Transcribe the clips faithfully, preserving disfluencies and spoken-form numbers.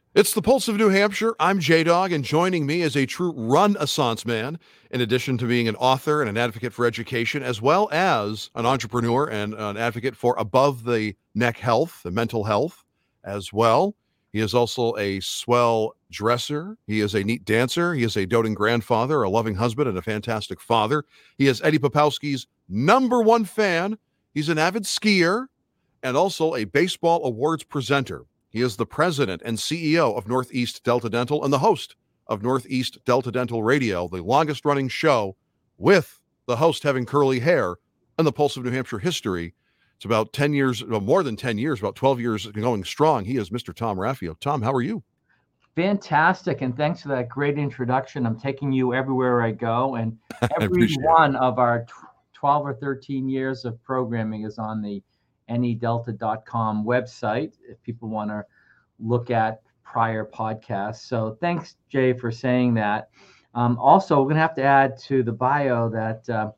It's the Pulse of New Hampshire. I'm J-Dog, and joining me is a true Renaissance man, in addition to being an author and an advocate for education, as well as an entrepreneur and an advocate for above-the-neck health and mental health as well. He is also a swell dresser. He is a neat dancer. He is a doting grandfather, a loving husband, and a fantastic father. He is Eddie Popowski's number one fan. He's an avid skier and also a baseball awards presenter. He is the president and C E O of Northeast Delta Dental and the host of Northeast Delta Dental Radio, the longest running show with the host having curly hair in the Pulse of New Hampshire history. It's about ten years, well, more than ten years, about twelve years going strong. He is Mister Tom Raffio. Tom, how are you? Fantastic. And thanks for that great introduction. I'm taking you everywhere I go. And every one it. of our twelve or thirteen years of programming is on the N E delta dot com website if people want to look at prior podcasts. So thanks, Jay, for saying that. Um, also, we're going to have to add to the bio that uh,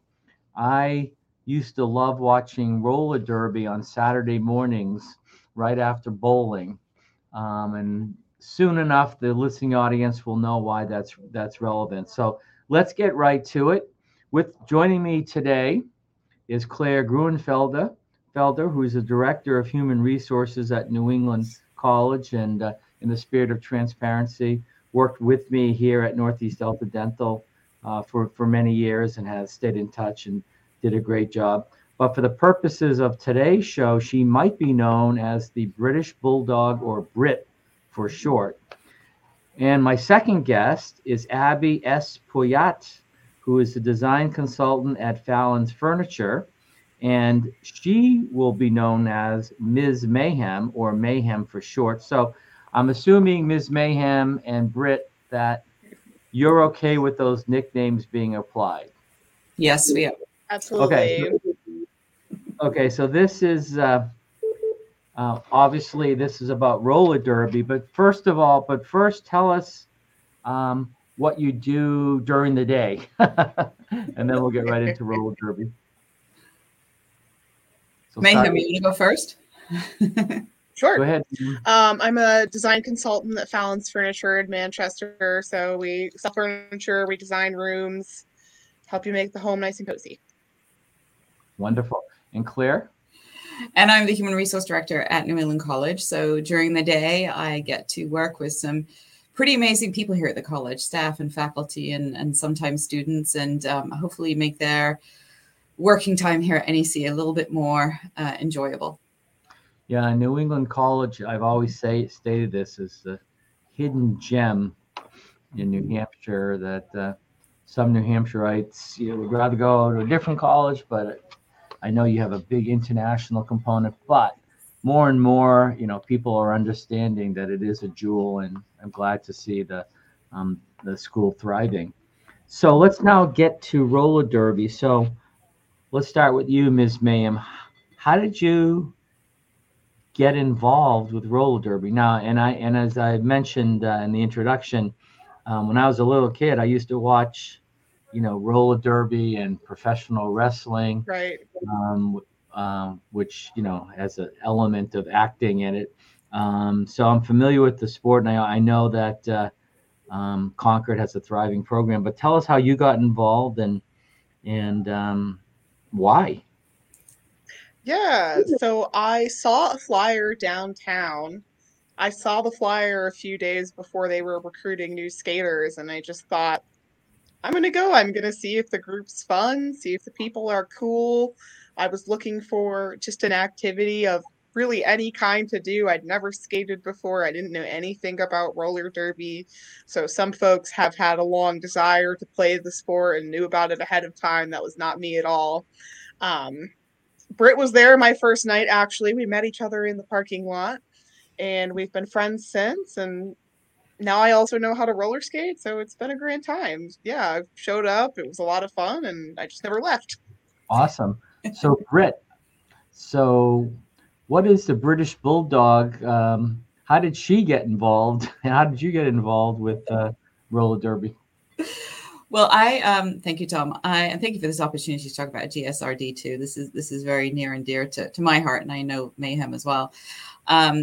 I used to love watching roller derby on Saturday mornings right after bowling. Um, and soon enough, the listening audience will know why that's that's relevant. So let's get right to it. With joining me today is Claire Gruenfelder. Felder, who is the Director of Human Resources at New England College, and uh, in the spirit of transparency, worked with me here at Northeast Delta Dental uh, for, for many years and has stayed in touch and did a great job. But for the purposes of today's show, she might be known as the British Bulldog, or Brit for short. And my second guest is Abby S. Poyat, who is the design consultant at Fallon's Furniture. And she will be known as Miz Mayhem, or Mayhem for short. So I'm assuming, Miz Mayhem and Britt, that you're okay with those nicknames being applied. Yes, we are. Absolutely. Okay. So, okay, so this is uh, uh, obviously this is about roller derby. But first of all, but first tell us um, what you do during the day, and then we'll get right into roller derby. So Mayhem, you want to go first? Sure. Go ahead. Um, I'm a design consultant at Fallon's Furniture in Manchester. So we sell furniture, we design rooms, help you make the home nice and cozy. Wonderful. And Claire? And I'm the Human Resource Director at New England College. So during the day, I get to work with some pretty amazing people here at the college, staff and faculty, and, and sometimes students, and um, hopefully make their working time here at N E C a little bit more uh, enjoyable. Yeah, New England College, I've always say stated this as a hidden gem in New Hampshire that uh, some New Hampshireites, you know, would rather go to a different college, but I know you have a big international component. But more and more, you know, people are understanding that it is a jewel, and I'm glad to see the um, the school thriving. So let's now get to roller derby. So let's start with you, Miz Mayhem. How did you get involved with roller derby? Now, and I and as I mentioned uh, in the introduction, um, when I was a little kid, I used to watch, you know, roller derby and professional wrestling, right? Um, um, which you know has an element of acting in it. Um, so I'm familiar with the sport, and I, I know that uh, um, Concord has a thriving program. But tell us how you got involved and and um, why? Yeah, so I saw a flyer downtown. I saw the flyer a few days before they were recruiting new skaters, and I just thought, I'm going to go. I'm going to see if the group's fun, see if the people are cool. I was looking for just an activity of really any kind to do. I'd never skated before. I didn't know anything about roller derby. So some folks have had a long desire to play the sport and knew about it ahead of time. That was not me at all. Um, Britt was there my first night, actually. We met each other in the parking lot, and we've been friends since. And now I also know how to roller skate, so it's been a grand time. Yeah, I showed up. It was a lot of fun, and I just never left. Awesome. So, Britt, so what is the British Bulldog? Um, how did she get involved? And how did you get involved with uh, roller derby? Well, I um, thank you, Tom. I and thank you for this opportunity to talk about G S R D too. This is this is very near and dear to, to my heart, and I know Mayhem as well. Um,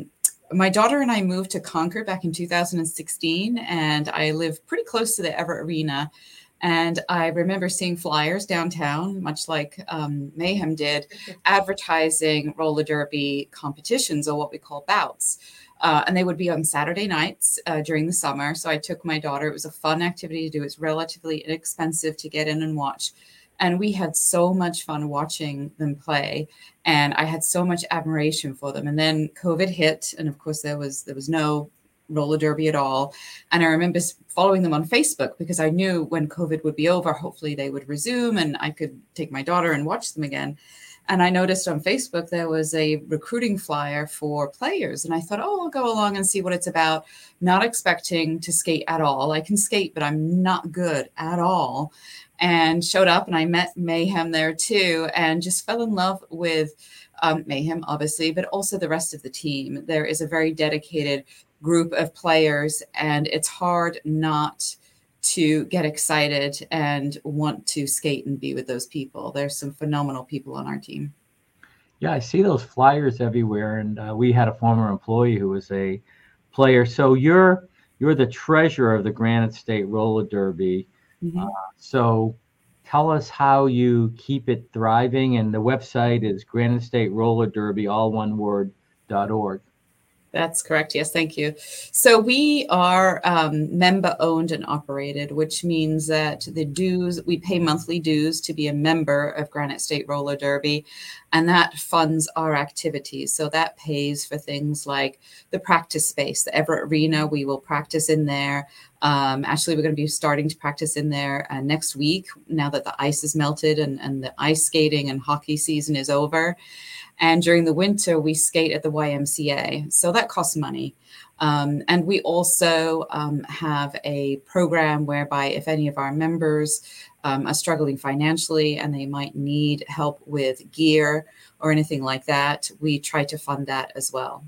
my daughter and I moved to Concord back in two thousand sixteen, and I live pretty close to the Everett Arena. And I remember seeing flyers downtown, much like um, Mayhem did, advertising roller derby competitions, or what we call bouts. Uh, and they would be on Saturday nights uh, during the summer. So I took my daughter. It was a fun activity to do. It's relatively inexpensive to get in and watch. And we had so much fun watching them play. And I had so much admiration for them. And then COVID hit. And of course, there was there was no roller derby at all. And I remember following them on Facebook because I knew when COVID would be over, hopefully they would resume and I could take my daughter and watch them again. And I noticed on Facebook there was a recruiting flyer for players. And I thought, oh, I'll go along and see what it's about. Not expecting to skate at all. I can skate, but I'm not good at all. And showed up and I met Mayhem there too, and just fell in love with um, Mayhem, obviously, but also the rest of the team. There is a very dedicated group of players, and it's hard not to get excited and want to skate and be with those people. There's some phenomenal people on our team. Yeah, I see those flyers everywhere, and uh, we had a former employee who was a player. So you're you're the treasurer of the Granite State Roller Derby. Mm-hmm. Uh, so tell us how you keep it thriving, and the website is Granite State Roller Derby, all one word, dot org. That's correct. Yes, thank you. So we are um, member owned and operated, which means that the dues, we pay monthly dues to be a member of Granite State Roller Derby, and that funds our activities. So that pays for things like the practice space, the Everett Arena. We will practice in there. Um, actually, we're going to be starting to practice in there uh, next week, now that the ice is melted and, and the ice skating and hockey season is over. And during the winter, we skate at the Y M C A. So that costs money. Um, and we also um, have a program whereby if any of our members um, are struggling financially and they might need help with gear or anything like that, we try to fund that as well.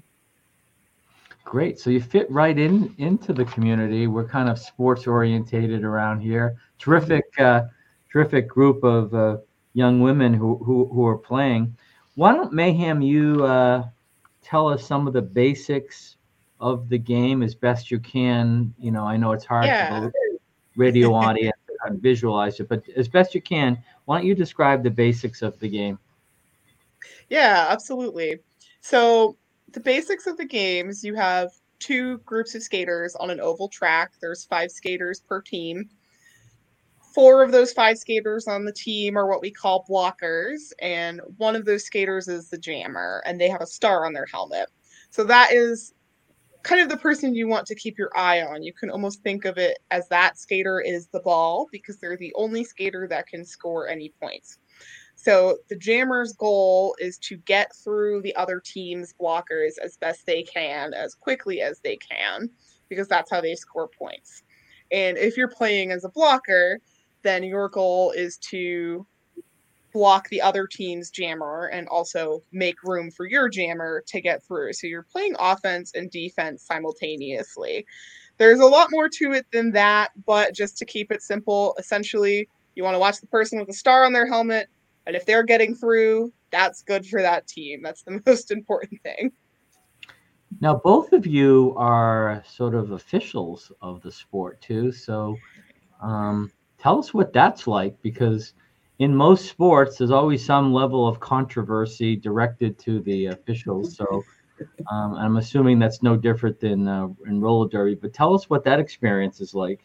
Great. So you fit right in into the community. We're kind of sports orientated around here. Terrific, uh, terrific group of uh, young women who, who, who are playing. Why don't, Mayhem, you uh, tell us some of the basics of the game as best you can? You know, I know it's hard yeah. for the radio audience to visualize it, but as best you can, why don't you describe the basics of the game? Yeah, absolutely. So the basics of the game is you have two groups of skaters on an oval track. There's five skaters per team. Four of those five skaters on the team are what we call blockers, and one of those skaters is the jammer, and they have a star on their helmet. So that is kind of the person you want to keep your eye on. You can almost think of it as that skater is the ball because they're the only skater that can score any points. So the jammer's goal is to get through the other team's blockers as best they can, as quickly as they can, because that's how they score points. And if you're playing as a blocker, then your goal is to block the other team's jammer and also make room for your jammer to get through. So you're playing offense and defense simultaneously. There's a lot more to it than that, but just to keep it simple, essentially, you want to watch the person with a star on their helmet, and if they're getting through, that's good for that team. That's the most important thing. Now, both of you are sort of officials of the sport, too. So um, tell us what that's like, because in most sports, there's always some level of controversy directed to the officials. So um, I'm assuming that's no different than uh, in roller derby. But tell us what that experience is like.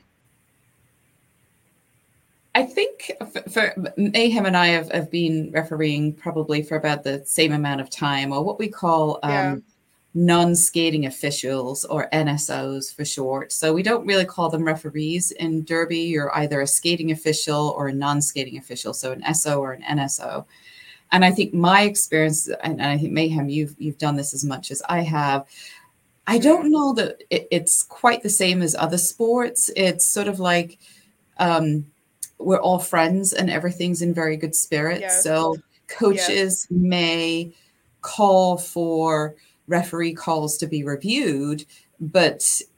I think for, for Mayhem and I have, have been refereeing probably for about the same amount of time, or what we call um, yeah. non-skating officials, or N S Os for short. So we don't really call them referees in derby. You're either a skating official or a non-skating official, so an S O or an N S O. And I think my experience, and I think Mayhem, you've you've done this as much as I have. I don't know that it, it's quite the same as other sports. It's sort of like um, we're all friends and everything's in very good spirits. Yes. So coaches yes. may call for referee calls to be reviewed, but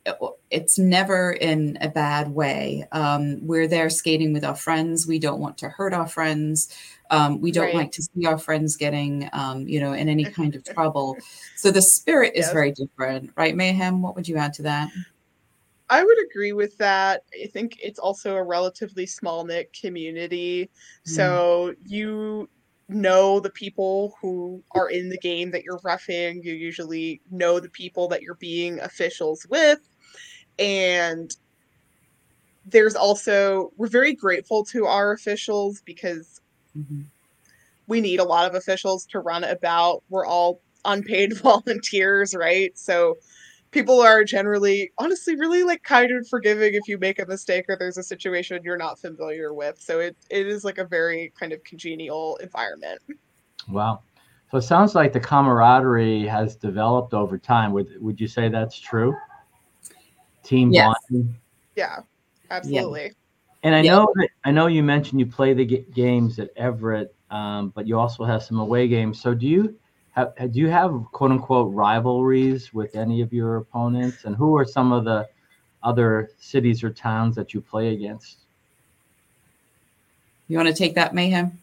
it's never in a bad way. Um, we're there skating with our friends. We don't want to hurt our friends. Um, we don't Right. like to see our friends getting, um, you know, in any kind of trouble. So the spirit is Yes. very different, right, Mayhem? What would you add to that? I would agree with that. I think it's also a relatively small knit community. So you know the people who are in the game that you're reffing. You usually know the people that you're being officials with. And there's also, we're very grateful to our officials because Mhm. we need a lot of officials to run about. We're all unpaid volunteers, right? So people are generally, honestly, really like kind and forgiving if you make a mistake or there's a situation you're not familiar with. So it, it is like a very kind of congenial environment. Wow. So it sounds like the camaraderie has developed over time. Would would you say that's true? Team Yes. bonding. Yeah, absolutely. And I Yeah. know that I know you mentioned you play the g- games at Everett, um, but you also have some away games. So do you have do you have quote unquote rivalries with any of your opponents? And who are some of the other cities or towns that you play against? You want to take that, Mayhem?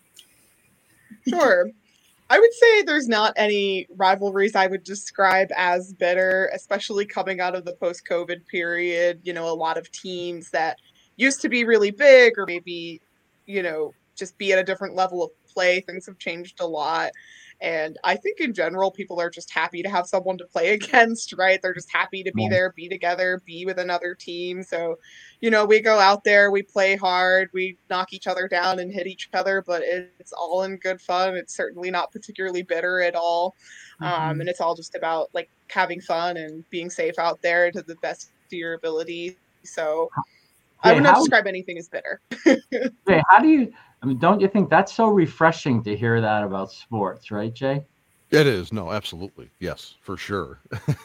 Sure. I would say there's not any rivalries I would describe as bitter, especially coming out of the post-COVID period. You know, a lot of teams that used to be really big or maybe, you know, just be at a different level of play. Things have changed a lot. And I think in general, people are just happy to have someone to play against, right? They're just happy to be Right. there, be together, be with another team. So, you know, we go out there, we play hard, we knock each other down and hit each other, but it's all in good fun. It's certainly not particularly bitter at all. Um, and it's all just about like having fun and being safe out there to the best of your ability. So I Jay, would not how, describe anything as bitter. Jay, how do you? I mean, don't you think that's so refreshing to hear that about sports, right, Jay? It is. No, absolutely. Yes, for sure.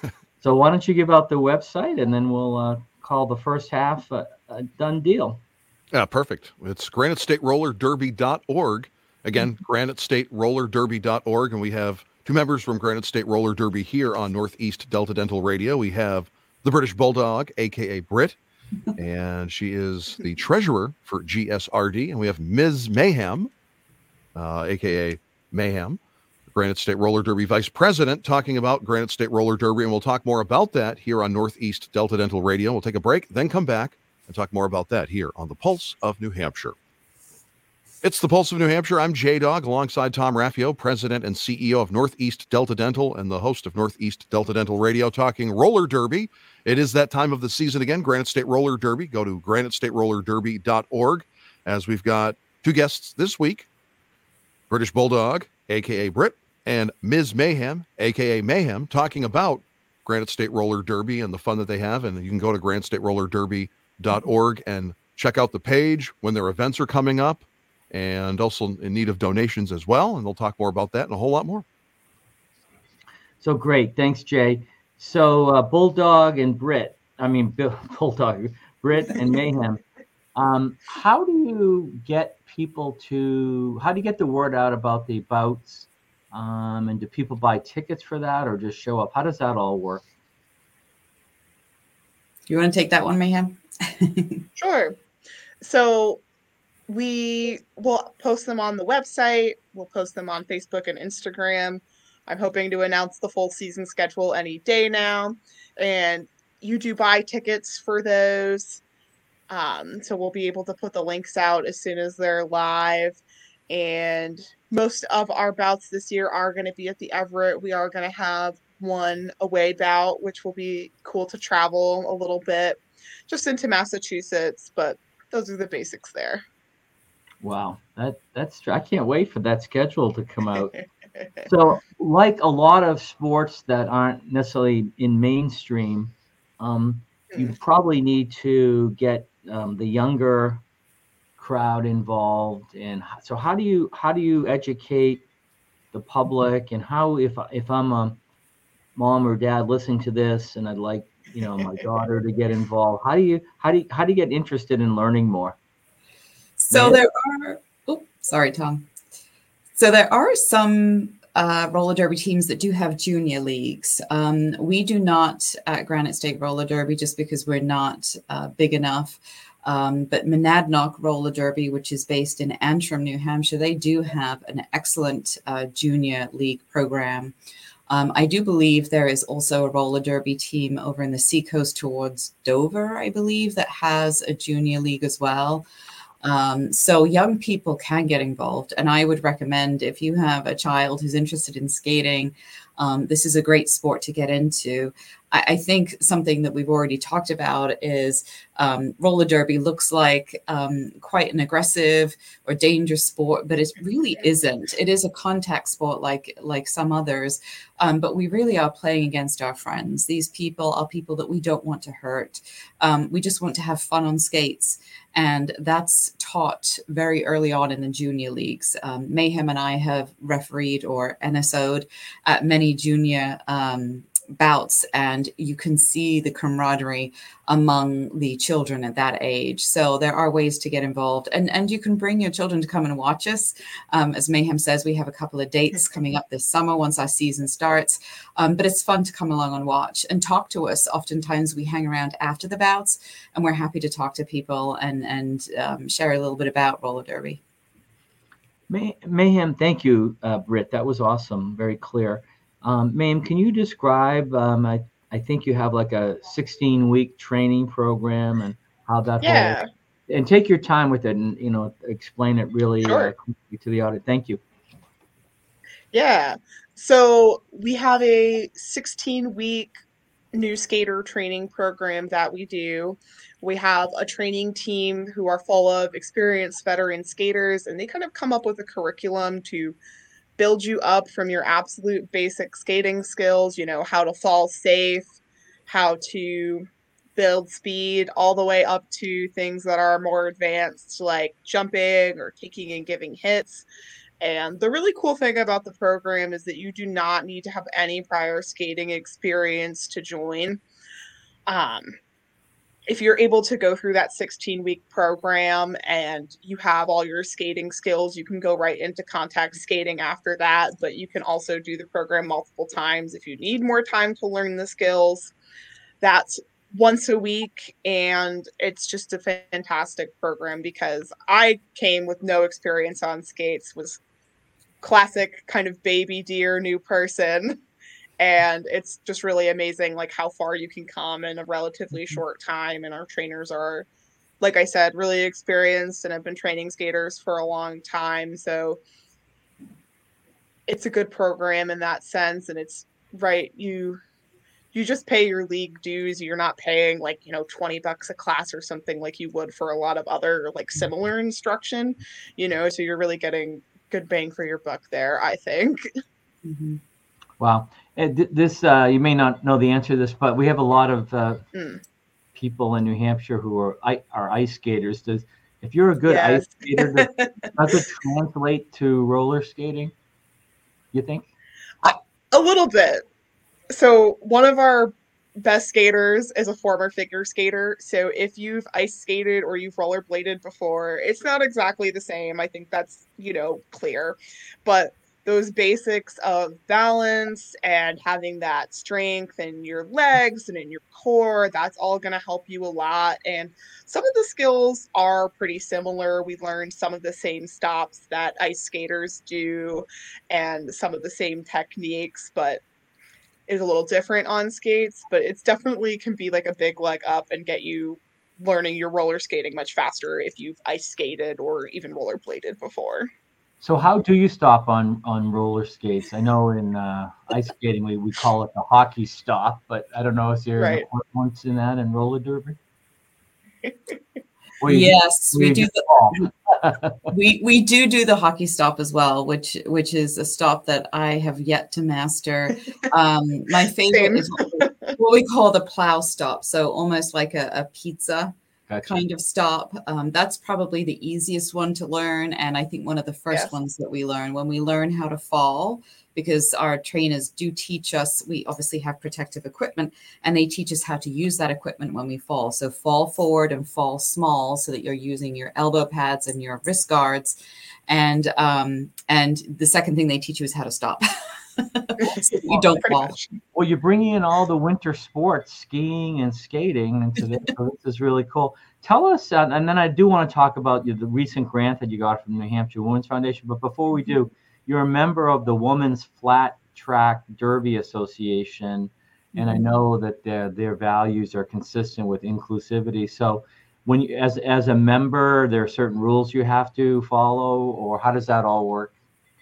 So why don't you give out the website and then we'll uh, call the first half a, a done deal. Yeah, perfect. It's granite state roller derby dot org. Again, granite state roller derby dot org. And we have two members from Granite State Roller Derby here on Northeast Delta Dental Radio. We have the British Bulldog, a k a. Britt, and she is the treasurer for G S R D. And we have Miz Mayhem, uh, a k a. Mayhem, Granite State Roller Derby Vice President, talking about Granite State Roller Derby. And we'll talk more about that here on Northeast Delta Dental Radio. We'll take a break, then come back and talk more about that here on the Pulse of New Hampshire. It's the Pulse of New Hampshire. I'm J-Dog alongside Tom Raffio, President and C E O of Northeast Delta Dental and the host of Northeast Delta Dental Radio, talking roller derby. It is that time of the season again, Granite State Roller Derby. Go to granite state roller derby dot org as we've got two guests this week, British Bulldog, a k a. Britt, and Miz Mayhem, a k a. Mayhem, talking about Granite State Roller Derby and the fun that they have. And you can go to granite state roller derby dot org and check out the page when their events are coming up, and also in need of donations as well. And they'll talk more about that and a whole lot more. So great. Thanks, Jay. So uh, Bulldog and Britt, I mean, Bill, Bulldog, Britt and Mayhem, um, how do you get people to, how do you get the word out about the bouts? Um, and do people buy tickets for that or just show up? How does that all work? You want to take that one, Mayhem? Sure. So we will post them on the website. We'll post them on Facebook and Instagram. I'm hoping to announce the full season schedule any day now. And you do buy tickets for those. Um, so we'll be able to put the links out as soon as they're live. And most of our bouts this year are going to be at the Everett. We are going to have one away bout, which will be cool to travel a little bit just into Massachusetts, but those are the basics there. Wow, that that's I can't wait for that schedule to come out. So, like a lot of sports that aren't necessarily in mainstream, um, you probably need to get um, the younger crowd involved. And so, how do you how do you educate the public? And how, if if I'm a mom or dad listening to this, and I'd like you know my daughter to get involved, how do you how do you, how do you get interested in learning more? So there are, oh, sorry, Tom. So there are some uh, roller derby teams that do have junior leagues. Um, we do not at Granite State Roller Derby just because we're not uh, big enough. Um, but Monadnock Roller Derby, which is based in Antrim, New Hampshire, they do have an excellent uh, junior league program. Um, I do believe there is also a roller derby team over in the seacoast towards Dover, I believe, that has a junior league as well. Um, so young people can get involved. And I would recommend if you have a child who's interested in skating, um, this is a great sport to get into. I, I think something that we've already talked about is um, roller derby looks like um, quite an aggressive or dangerous sport, but it really isn't. It is a contact sport like, like some others, um, but we really are playing against our friends. These people are people that we don't want to hurt. Um, we just want to have fun on skates. And that's taught very early on in the junior leagues. Um, Mayhem and I have refereed or N S O'd at many junior um, bouts, and you can see the camaraderie among the children at that age. So there are ways to get involved, and, and you can bring your children to come and watch us. Um, as Mayhem says, we have a couple of dates coming up this summer once our season starts, um, but it's fun to come along and watch and talk to us. Oftentimes we hang around after the bouts, and we're happy to talk to people and, and um, share a little bit about roller derby. May, Mayhem, thank you, uh, Britt. That was awesome, very clear. Um, Mayhem, can you describe, um, I, I think you have like a sixteen week training program and how that Yeah. whole, and take your time with it and, you know, explain it really Sure. uh, quickly to the audience. Thank you. Yeah. So we have a sixteen week new skater training program that we do. We have a training team who are full of experienced veteran skaters, and they kind of come up with a curriculum to build you up from your absolute basic skating skills, you know, how to fall safe, how to build speed, all the way up to things that are more advanced, like jumping or taking and giving hits. And the really cool thing about the program is that you do not need to have any prior skating experience to join. Um, if you're able to go through that sixteen week program and you have all your skating skills, you can go right into contact skating after that. But you can also do the program multiple times if you need more time to learn the skills. That's once a week, and it's just a fantastic program because I came with no experience on skates, was classic kind of baby deer new person. And it's just really amazing, like how far you can come in a relatively short time. And our trainers are, like I said, really experienced and have been training skaters for a long time. So it's a good program in that sense. And it's right. You, you just pay your league dues. You're not paying like, you know, twenty bucks a class or something like you would for a lot of other like similar instruction, you know, so you're really getting good bang for your buck there, I think. Mm-hmm. Wow. This, uh, you may not know the answer to this, but we have a lot of uh, mm. people in New Hampshire who are are ice skaters. Does if you're a good yes. ice skater, does, does it translate to roller skating? You think? A, a little bit. So one of our best skaters is a former figure skater. So if you've ice skated or you've rollerbladed before, it's not exactly the same. I think that's, you know, clear. But those basics of balance and having that strength in your legs and in your core, that's all going to help you a lot. And some of the skills are pretty similar. We learned some of the same stops that ice skaters do and some of the same techniques, but is a little different on skates. But it's definitely can be like a big leg up and get you learning your roller skating much faster if you've ice skated or even rollerbladed before. So how do you stop on, on roller skates? I know in uh, ice skating, we, we call it the hockey stop, but I don't know if you're right. once in that in roller derby. Yes, we do. The, we we do do the hockey stop as well, which which is a stop that I have yet to master. Um, my favorite Same. is what we, what we call the plow stop. So almost like a, a pizza Gotcha. kind of stop. Um, that's probably the easiest one to learn. And I think one of the first Yes. ones that we learn when we learn how to fall, because our trainers do teach us, we obviously have protective equipment and they teach us how to use that equipment when we fall. So fall forward and fall small so that you're using your elbow pads and your wrist guards. And, um, and the second thing they teach you is how to stop. So you Well, don't pretty fall. much. Well, you're bringing in all the winter sports, skiing and skating into this. So this is really cool. Tell us, uh, and then I do want to talk about you, the recent grant that you got from the New Hampshire Women's Foundation. But before we do, you're a member of the Women's Flat Track Derby Association, and I know that their their values are consistent with inclusivity. So, when you, as as a member, there are certain rules you have to follow, or how does that all work?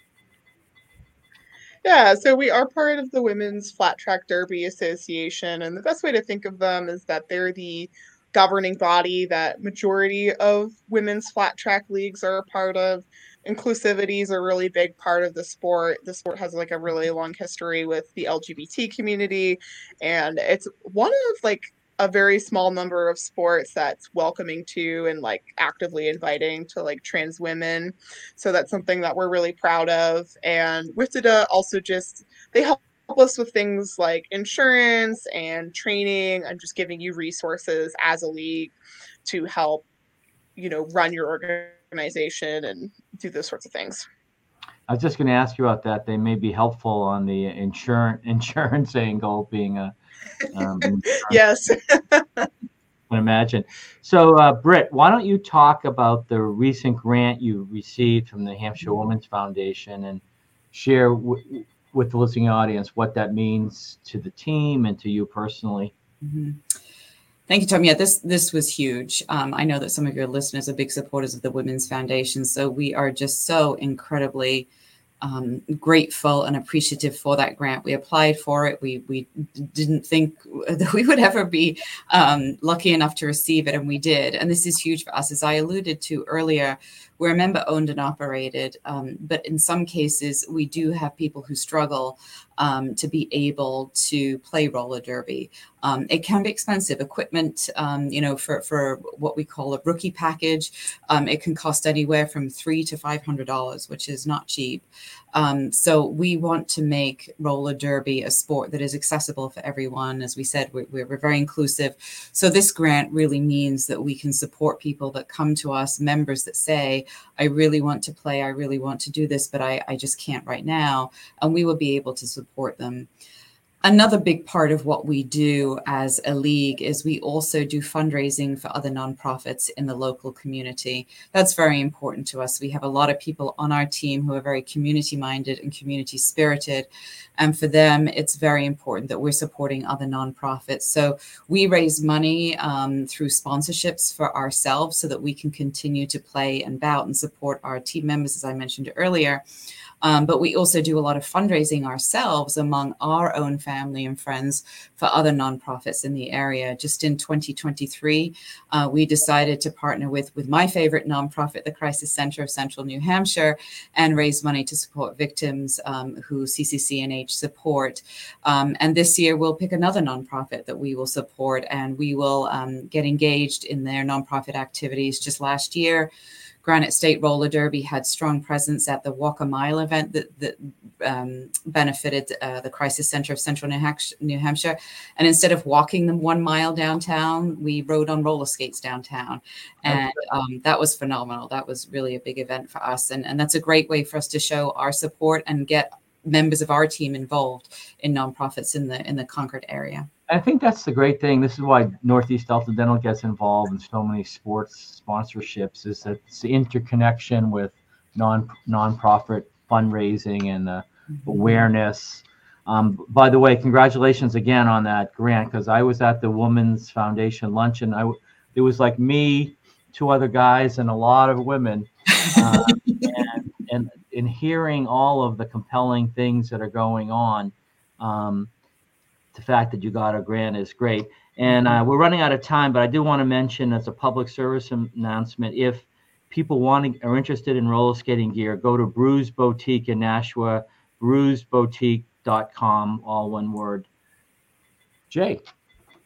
Yeah, so we are part of the Women's Flat Track Derby Association, and the best way to think of them is that they're the governing body that majority of women's flat track leagues are a part of. Inclusivity is a really big part of the sport. The sport has like a really long history with the L G B T community, and it's one of like a very small number of sports that's welcoming to and like actively inviting to like trans women. So that's something that we're really proud of. And WIFTDA also just, they help us with things like insurance and training and just giving you resources as a league to help, you know, run your organization and do those sorts of things. I was just going to ask you about that. They may be helpful on the insurance insurance angle, being a um, yes. I can imagine. So, uh, Britt, why don't you talk about the recent grant you received from the Hampshire Women's Foundation and share w- with the listening audience what that means to the team and to you personally? Mm-hmm. Thank you, Tom. Yeah, this this was huge. Um, I know that some of your listeners are big supporters of the Women's Foundation, so we are just so incredibly um, grateful and appreciative for that grant. We applied for it. We we didn't think that we would ever be um, lucky enough to receive it, and we did. And this is huge for us. As I alluded to earlier, we're member owned and operated, um, but in some cases, we do have people who struggle um, to be able to play roller derby. Um, it can be expensive equipment, um, you know, for, for what we call a rookie package. Um, it can cost anywhere from three to five hundred dollars, which is not cheap. Um, so we want to make roller derby a sport that is accessible for everyone. As we said, we're, we're very inclusive. So this grant really means that we can support people that come to us, members that say, I really want to play, I really want to do this, but I, I just can't right now. And we will be able to support them. Another big part of what we do as a league is we also do fundraising for other nonprofits in the local community. That's very important to us. We have a lot of people on our team who are very community minded and community spirited. And for them, it's very important that we're supporting other nonprofits. So we raise money um, through sponsorships for ourselves so that we can continue to play and bout and support our team members, as I mentioned earlier. Um, but we also do a lot of fundraising ourselves among our own family and friends for other nonprofits in the area. Just in twenty twenty-three, uh, we decided to partner with, with my favorite nonprofit, the Crisis Center of Central New Hampshire, and raise money to support victims um, who C C C N H support. Um, and this year, we'll pick another nonprofit that we will support, and we will um, get engaged in their nonprofit activities. Just last year, Granite State Roller Derby had strong presence at the Walk a Mile event that, that um, benefited uh, the Crisis Center of Central New, Hampshire, New Hampshire. And instead of walking them one mile downtown, we rode on roller skates downtown. And um, that was phenomenal. That was really a big event for us. And, and that's a great way for us to show our support and get members of our team involved in nonprofits in the in the Concord area. I think that's the great thing. This is why Northeast Delta Dental gets involved in so many sports sponsorships, is that it's the interconnection with non nonprofit fundraising and the mm-hmm. awareness. Um, by the way, congratulations again on that grant, because I was at the Women's Foundation luncheon. I it was like me, two other guys, and a lot of women, uh, and, and in hearing all of the compelling things that are going on. Um, The fact that you got a grant is great. And uh, we're running out of time, but I do want to mention as a public service announcement, if people want to, are interested in roller skating gear, go to Bruise Boutique in Nashua, bruise boutique dot com, all one word. Jay.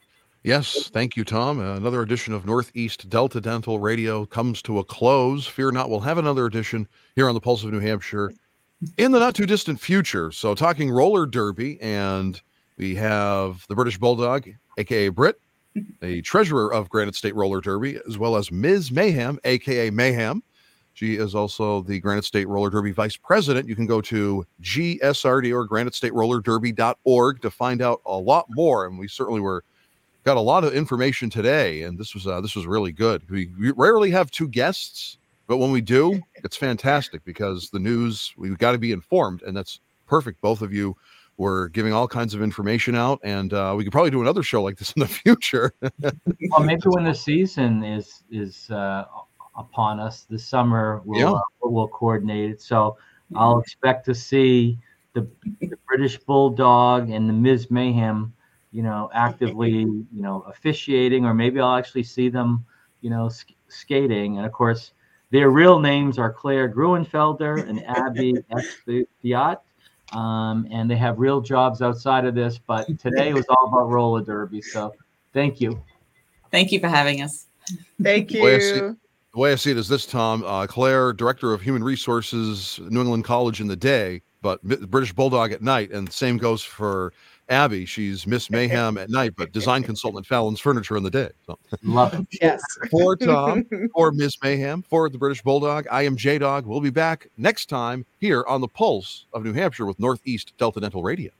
Yes, thank you, Tom. Uh, another edition of Northeast Delta Dental Radio comes to a close. Fear not, we'll have another edition here on the Pulse of New Hampshire in the not too distant future. So, talking roller derby, and we have the British Bulldog, aka Britt, a treasurer of Granite State Roller Derby, as well as Miz Mayhem, aka Mayhem. She is also the Granite State Roller Derby vice president. You can go to G S R D or granite state roller derby dot org to find out a lot more. And we certainly were got a lot of information today, and this was uh, this was really good. We, we rarely have two guests, but when we do, it's fantastic because the news, we've got to be informed, and that's perfect. Both of you were giving all kinds of information out, and uh, we could probably do another show like this in the future. Well, maybe when the season is is uh, upon us this summer, we'll yeah. uh, we'll coordinate it. So I'll expect to see the, the British Bulldog and the Miz Mayhem, you know, actively, you know, officiating, or maybe I'll actually see them, you know, sk- skating. And of course, their real names are Claire Gruenfelder and Abby Fiat. Um, and they have real jobs outside of this, but today was all about roller derby. So thank you. Thank you for having us. Thank you. The way I see, the way I see it is this, Tom. Uh, Claire, Director of Human Resources, New England College in the day, but British Bulldog at night. And same goes for Abby. She's Miss Mayhem at night, but design consultant at Fallon's Furniture in the day. So. Love it. Yes. For Tom, for Miss Mayhem, for the British Bulldog, I am J-Dog. We'll be back next time here on the Pulse of New Hampshire with Northeast Delta Dental Radio.